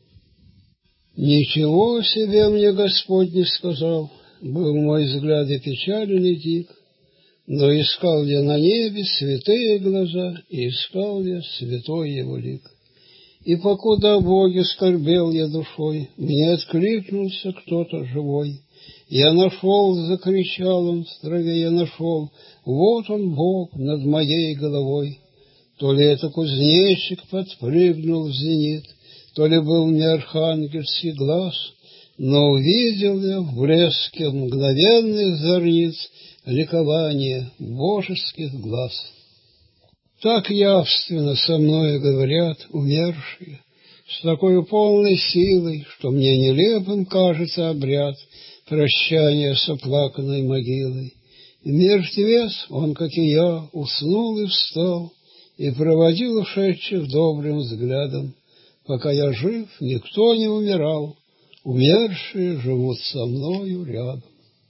Ничего себе мне Господь не сказал, был мой взгляд и печален и дик, но искал я на небе святые глаза, и искал я святой его лик. И покуда о Боге скорбел я душой, мне откликнулся кто-то живой. Я нашел, закричал он в траве, я нашел, вот он, Бог, над моей головой. То ли это кузнечик подпрыгнул в зенит, то ли был не архангельский глаз, но увидел я в блеске мгновенных зорниц ликование божеских глаз. Так явственно со мною говорят умершие, с такой полной силой, что мне нелепым кажется обряд прощания с оплаканной могилой. И мертвец, он, как и я, уснул и встал, и проводил ушедших добрым взглядом. Пока я жив, никто не умирал, умершие живут со мною рядом.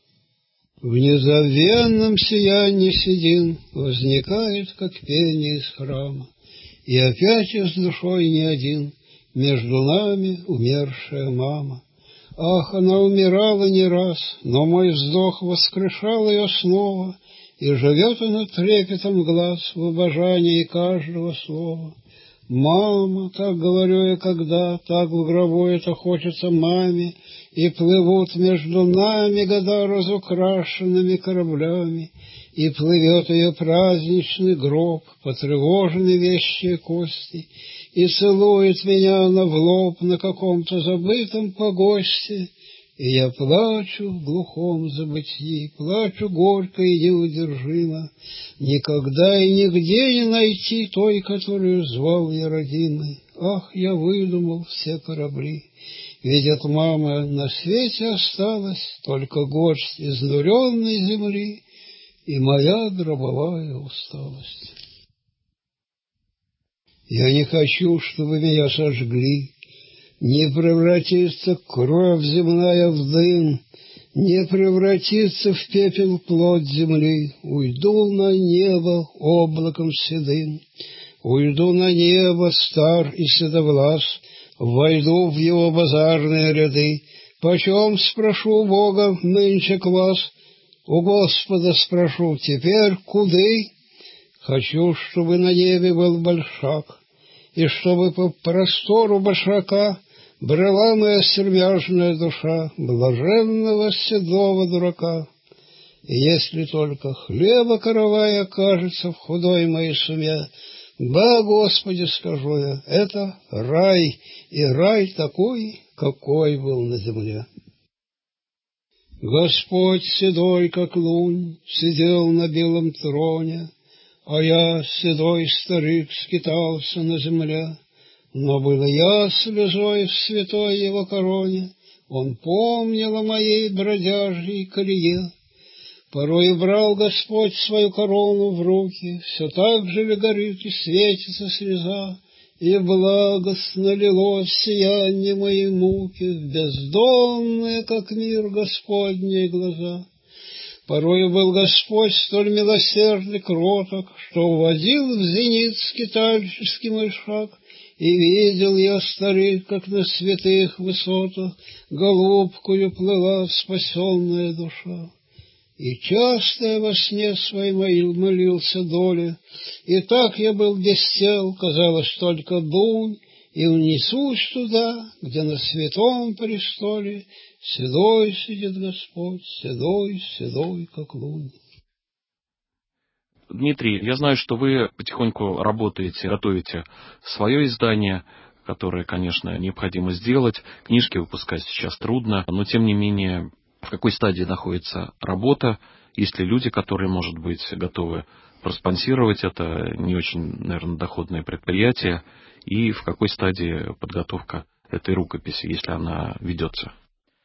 В незабвенном сиянии седин возникает, как пение из храма, и опять я с душой не один, между нами умершая мама. Ах, она умирала не раз, но мой вздох воскрешал ее снова, и живет она трепетом глаз в обожании каждого слова. Мама, так говорю я когда, так в гробу это хочется маме, и плывут между нами года разукрашенными кораблями, и плывет ее праздничный гроб, потревоженный вещие кости, и целует меня она в лоб на каком-то забытом погосте, и я плачу в глухом забытии, плачу горько и неудержимо, никогда и нигде не найти той, которую звал я родимой. Ах, я выдумал все корабли, ведь от мамы на свете осталась только горсть изнуренной земли и моя гробовая усталость. Я не хочу, чтобы меня сожгли, не превратится кровь земная в дым, не превратится в пепел плоть земли. Уйду на небо облаком седым, уйду на небо стар и седовлас, войду в его базарные ряды. Почем, спрошу Бога, нынче квас? У Господа спрошу, теперь куды? Хочу, чтобы на небе был большак, и чтобы по простору башака брела моя сермяжная душа блаженного седого дурака. И если только хлеба каравай окажется в худой моей суме, да, Господи, скажу я, это рай, и рай такой, какой был на земле. Господь седой, как лунь, сидел на белом троне, а я, седой старик, скитался на земле. Но было я слезой в святой его короне, он помнил о моей бродяжьей колее. Порой брал Господь свою корону в руки, все так же ли горит и светится слеза, и благостно лилось сияние моей муки в бездонные, как мир Господние, глаза. Порою был Господь столь милосердный, кроток, что уводил в зенит скитальческий мой шаг, И видел я, старик, как на святых высотах голубкою плыла спасенная душа. И часто я во сне своей молился доле, и так я был без сел, казалось, только дунь, и унесусь туда, где на святом престоле седой сидит Господь, седой, седой, как лунь.
Дмитрий, я знаю, что вы потихоньку работаете, готовите свое издание, которое, конечно, необходимо сделать. Книжки выпускать сейчас трудно, но тем не менее, в какой стадии находится работа? Есть ли люди, которые, может быть, готовы проспонсировать это не очень, наверное, доходное предприятие? И в какой стадии подготовка этой рукописи, если она ведется?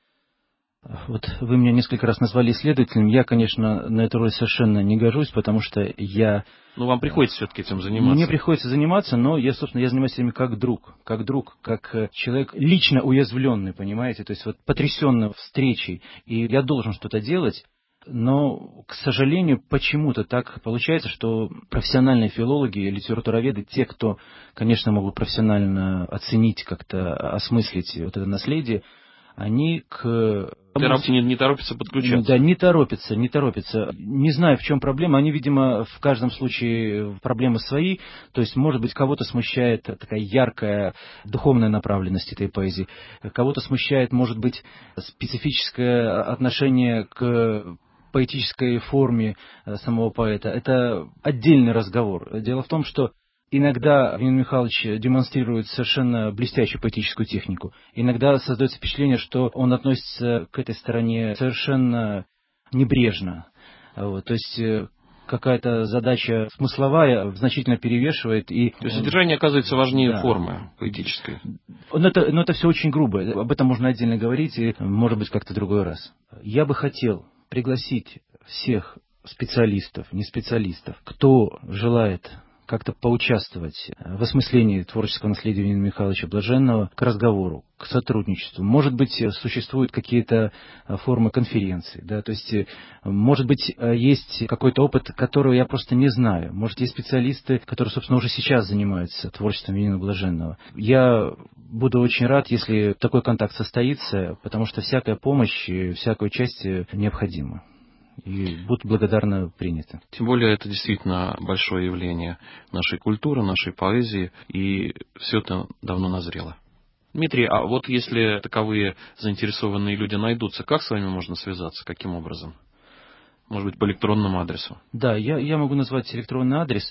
Вот вы меня несколько раз назвали исследователем. Я, конечно, на эту роль совершенно не гожусь, потому что я...
Ну, вам приходится все-таки этим заниматься.
Мне приходится заниматься, но я, собственно, занимаюсь этим как друг, как человек лично уязвленный, понимаете, то есть вот потрясенный встречей. И я должен что-то делать, но, к сожалению, почему-то так получается, что профессиональные филологи, литературоведы, те, кто, конечно, могут профессионально оценить, как-то осмыслить вот это наследие, они
не торопятся подключаться.
Да, не торопятся. Не знаю, в чем проблема. Они, видимо, в каждом случае проблемы свои. То есть, может быть, кого-то смущает такая яркая духовная направленность этой поэзии. Кого-то смущает, может быть, специфическое отношение к поэтической форме самого поэта. Это отдельный разговор. Дело в том, что иногда Вениамин Михайлович демонстрирует совершенно блестящую поэтическую технику. Иногда создается впечатление, что он относится к этой стороне совершенно небрежно. Вот, то есть какая-то задача смысловая значительно перевешивает. И,
то есть содержание оказывается важнее формы поэтической.
Но это все очень грубо. Об этом можно отдельно говорить, и, может быть, как-то в другой раз. Я бы хотел пригласить всех специалистов, не специалистов, кто желает как-то поучаствовать в осмыслении творческого наследия Вениамина Михайловича Блаженного, к разговору, к сотрудничеству. Может быть, существуют какие-то формы конференций, да, то есть, может быть, есть какой-то опыт, которого я просто не знаю. Может, есть специалисты, которые, собственно, уже сейчас занимаются творчеством Вениамина Блаженного. Я буду очень рад, если такой контакт состоится, потому что всякая помощь и всякое участие необходимо. И будут благодарно приняты.
Тем более это действительно большое явление нашей культуры, нашей поэзии, и все это давно назрело. Дмитрий, а вот если таковые заинтересованные люди найдутся, как с вами можно связаться, каким образом? Может быть, по электронному адресу?
Да, я могу назвать электронный адрес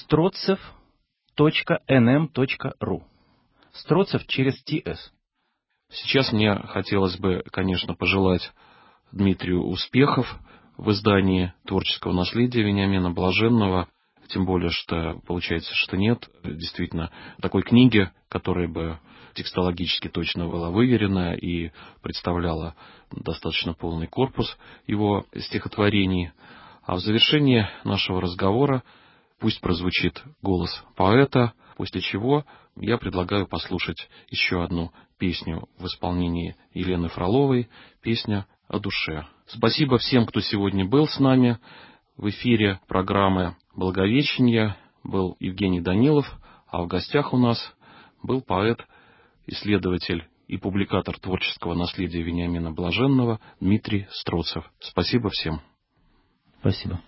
strocev.nm.ru. Сtrocev через TS.
Сейчас мне хотелось бы, конечно, пожелать Дмитрию успехов в издании творческого наследия Вениамина Блаженного, тем более, что получается, что нет действительно такой книги, которая бы текстологически точно была выверена и представляла достаточно полный корпус его стихотворений. А в завершении нашего разговора пусть прозвучит голос поэта, после чего я предлагаю послушать еще одну песню в исполнении Елены Фроловой, песня «О душе». Спасибо всем, кто сегодня был с нами. В эфире программы «Благовещение» был Евгений Данилов, а в гостях у нас был поэт, исследователь и публикатор творческого наследия Вениамина Блаженного Дмитрий Строцев. Спасибо всем.
Спасибо.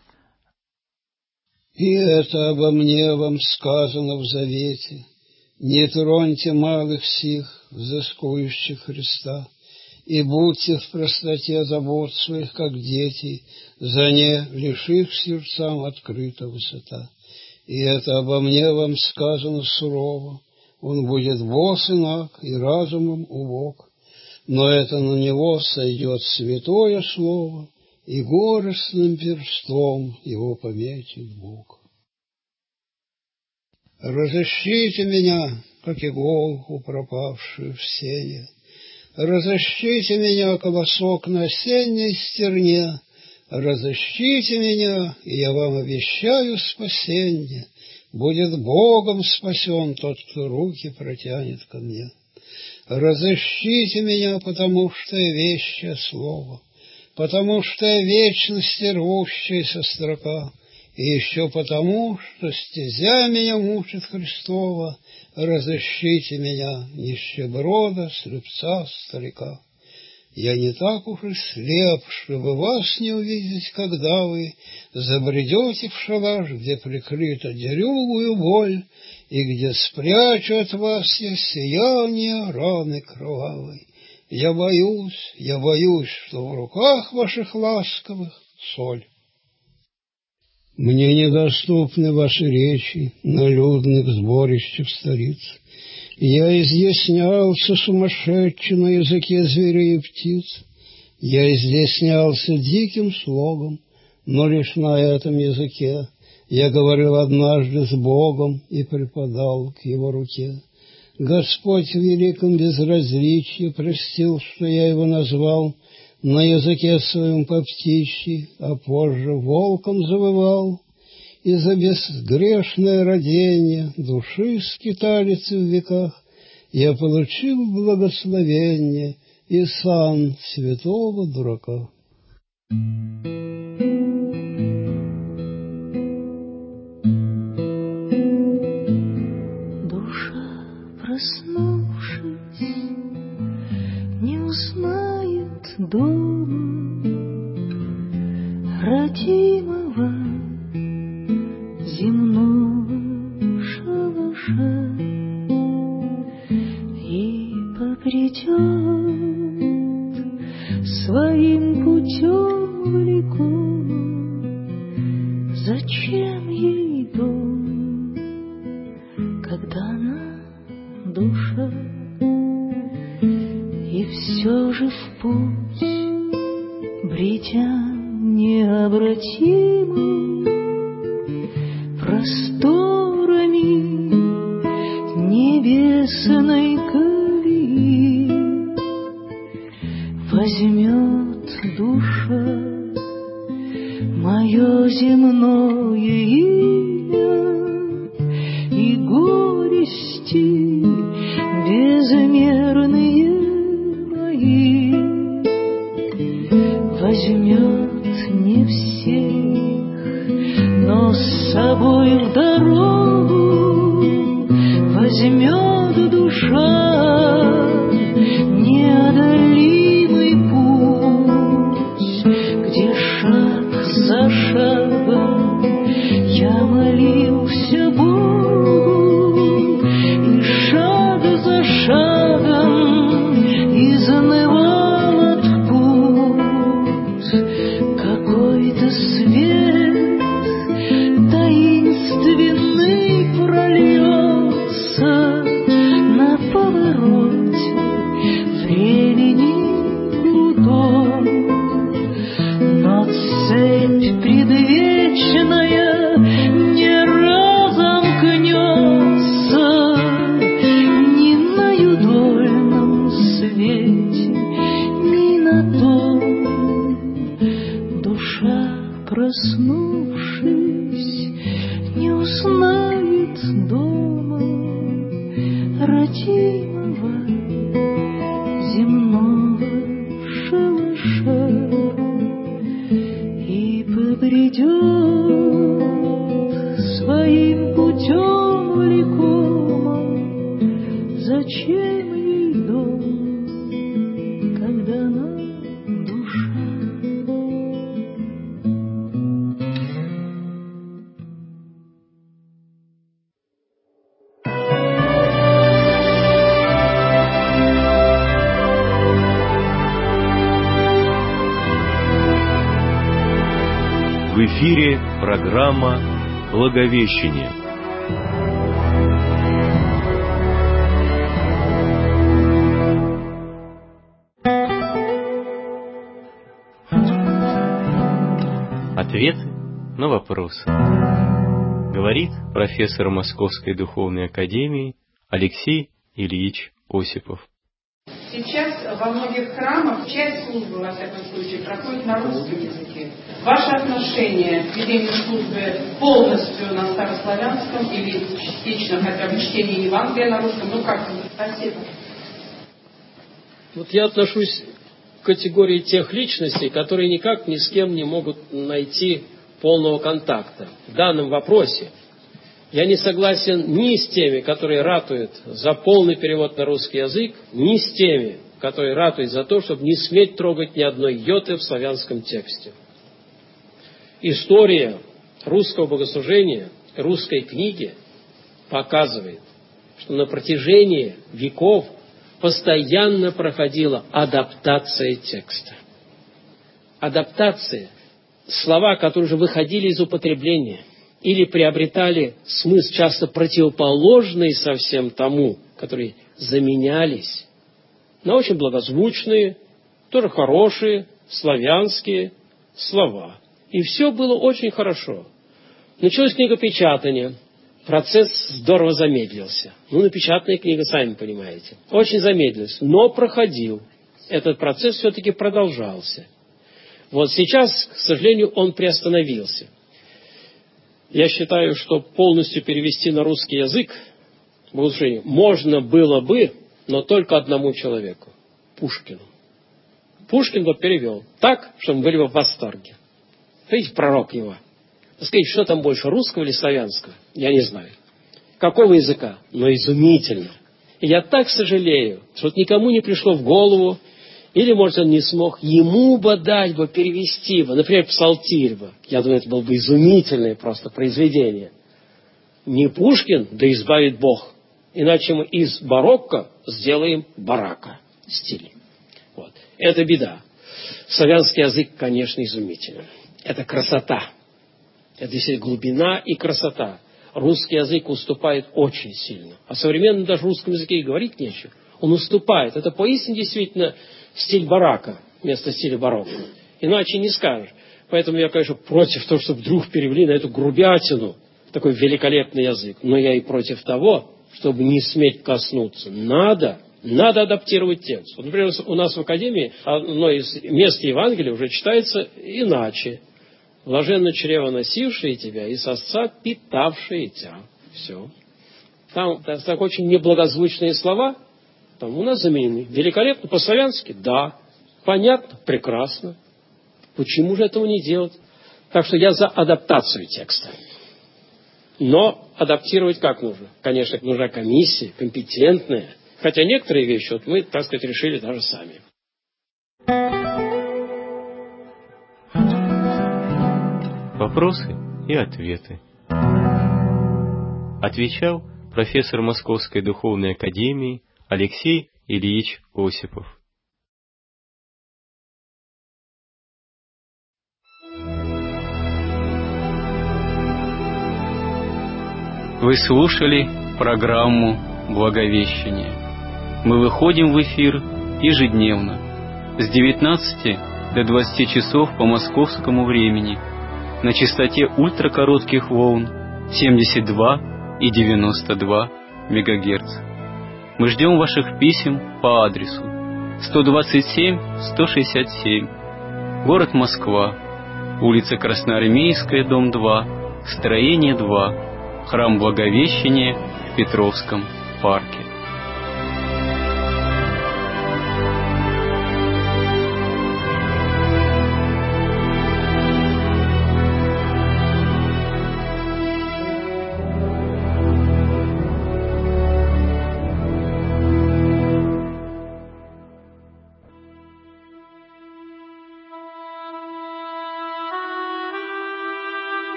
И это обо мне вам сказано в завете: не троньте малых сих, взыскующих Христа, и будьте в простоте забот своих, как дети, за не лишив сердцам открыта высота. И это обо мне вам сказано сурово: он будет босс и наг, и разумом убог, но это на него сойдет святое слово, и горестным перстом его пометит Бог. Разыщите меня, как иголку, пропавшую в сене, разыщите меня, колосок на осенней стерне, разыщите меня, и я вам обещаю спасенье. Будет Богом спасен тот, кто руки протянет ко мне. Разыщите меня, потому что я вещее слово, потому что я вечности рвущаяся строка, И еще потому, что стезя меня мучит Христова, разыщите меня, нищеброда, слепца, старика. Я не так уж и слеп, чтобы вас не увидеть, когда вы забредете в шалаш, где прикрыта дерюгую боль, и где спрячу от вас я сияние раны кровавой. Я боюсь, что в руках ваших ласковых соль. Мне недоступны ваши речи на людных сборищах столиц. Я изъяснялся сумасшедше на языке зверей и птиц. Я изъяснялся диким слогом, но лишь на этом языке. Я говорил однажды с Богом и припадал к Его руке. Господь в великом безразличии простил, что я Его назвал на языке своем по птичьи, а позже волком завывал. И за безгрешное родение души скиталицы в веках я получил благословение и сан святого дурака.
Душа, проснувшись, не узнает дома родимого земного шалаша и побредет своим путем влеком. Зачем ей дом, когда она душа, и все же в путь, бредя необратимо просторами небесной колеи, возьмет душа мое земное имя и горести безмерные мои, возьмет не всех, но с собой в дорогу возьмет душа неодолимый путь, где шаг за шагом я молился Богу, и шаг за шагом изнывал от путь. Какой-то свет таинственный прольется на повороте времени крутом, но цепь предвечная не разомкнется ни на юдольном свете, ни на том. Душа, проснувшись, не узнает дома родимого земного шалаша и побредет своим путем влекомым. Зачем ей дом, когда она душа?
В эфире программа «Благовещение».
Ответы на вопросы. Говорит профессор Московской духовной академии Алексей Ильич Осипов.
Сейчас во многих храмах часть службы, во всяком случае, проходит на русском языке. Ваше отношение к ведению службы полностью на старославянском или частично хотя бы чтение Евангелия на русском? Ну как? Спасибо.
Вот я отношусь к категории тех личностей, которые никак ни с кем не могут найти полного контакта в данном вопросе я не согласен ни с теми, которые ратуют за полный перевод на русский язык, ни с теми, которые ратуют за то, чтобы не сметь трогать ни одной йоты в славянском тексте. История русского богослужения, русской книги показывает, что на протяжении веков постоянно проходила адаптация текста. Адаптация. Слова, которые уже выходили из употребления или приобретали смысл часто противоположный совсем тому, которые заменялись на очень благозвучные, тоже хорошие, славянские слова. И все было очень хорошо. Началось книгопечатание. Процесс здорово замедлился. Напечатанная книга, сами понимаете. Очень замедлился, но проходил. Этот процесс все-таки продолжался. Вот сейчас, к сожалению, он приостановился. Я считаю, что полностью перевести на русский язык богослужение можно было бы, но только одному человеку – Пушкину. Пушкин бы перевел так, что мы были бы в восторге. Видите, пророк его. Сказать, что там больше, русского или славянского? Я не знаю. Какого языка? Но изумительно. И я так сожалею, что вот никому не пришло в голову, или, может, он не смог, ему бы дать бы, перевести бы, например, псалтирь бы. Я думаю, это было бы изумительное просто произведение. Не Пушкин, да избавит Бог. Иначе мы из барокко сделаем барака стиль. Вот. Это беда. Славянский язык, конечно, изумителен. Это красота. Это действительно глубина и красота. Русский язык уступает очень сильно. О современном даже русском языке и говорить нечего. Он уступает. Это поистине действительно стиль барака вместо стиля барокко. Иначе не скажешь. Поэтому я, конечно, против того, чтобы вдруг перевели на эту грубятину такой великолепный язык. Но я и против того, чтобы не сметь коснуться. Надо адаптировать текст. Вот, например, у нас в Академии одно из мест Евангелия уже читается иначе. Блаженно чрево носившие тебя и сосца питавшие тебя. Все. Там так очень неблагозвучные слова. Там у нас заменены. Великолепно, по-славянски? Да. Понятно? Прекрасно. Почему же этого не делать? Так что я за адаптацию текста. Но адаптировать как нужно? Конечно, нужна комиссия, компетентная. Хотя некоторые вещи вот мы, так сказать, решили даже сами.
Вопросы и ответы. Отвечал профессор Московской духовной академии Алексей Ильич Осипов. Вы слушали программу «Благовещение». Мы выходим в эфир ежедневно с 19 до 20 часов по московскому времени на частоте ультракоротких волн 72 и 92 МГц. Мы ждем ваших писем по адресу 127-167, город Москва, улица Красноармейская, дом 2, строение 2, храм Благовещения в Петровском парке.